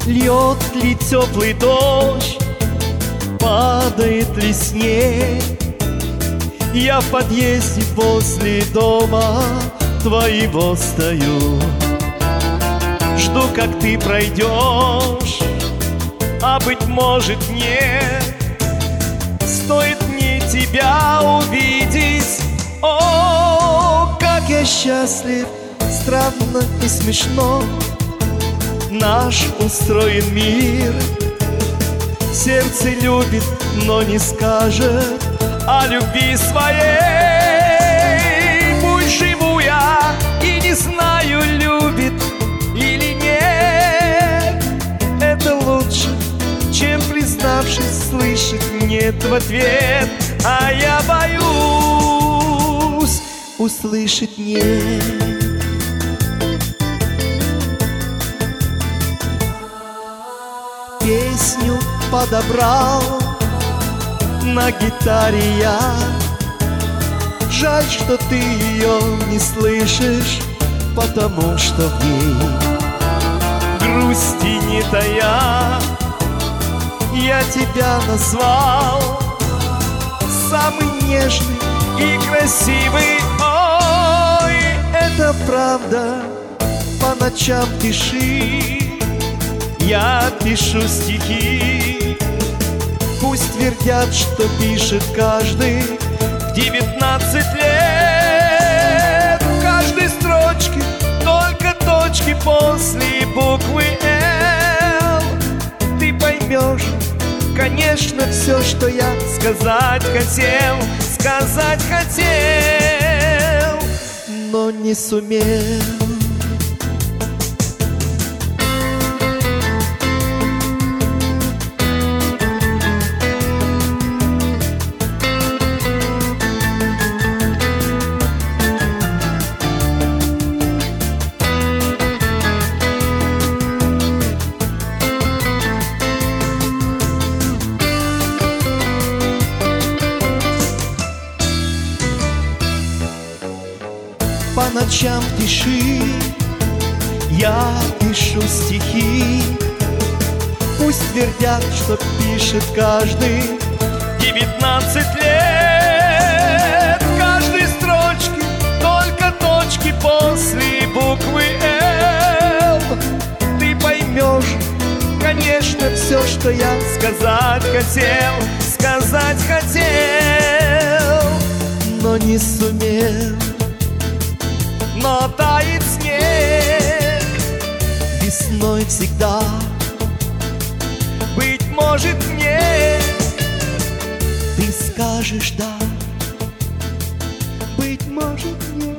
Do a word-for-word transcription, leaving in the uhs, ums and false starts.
Льет ли теплый дождь, падает ли снег, я в подъезде возле дома твоего стою. Жду, как ты пройдешь, а быть может нет. Стоит мне тебя увидеть, о, как я счастлив, странно и смешно наш устроен мир. Сердце любит, но не скажет о любви своей. Пусть живу я и не знаю, любит или нет. Это лучше, чем, признавшись, слышать нет в ответ. А я боюсь услышать нет. Песню подобрал на гитаре я. Жаль, что ты ее не слышишь, потому что в ней грусти не тая. Я тебя назвал самый нежный и красивый. Ой, это правда, по ночам пиши. Я пишу стихи, пусть твердят, что пишет каждый в девятнадцать лет. В каждой строчке только точки после буквы «Л». Ты поймешь, конечно, все, что я сказать хотел, сказать хотел, но не сумел. По ночам пиши, я пишу стихи, пусть твердят, что пишет каждый девятнадцать лет. В каждой строчке только точки после буквы «Л». Ты поймешь, конечно, все, что я сказать хотел, сказать хотел, но не сумел. Но тает снег весной всегда. Быть может, мне ты скажешь да. Быть может, нет.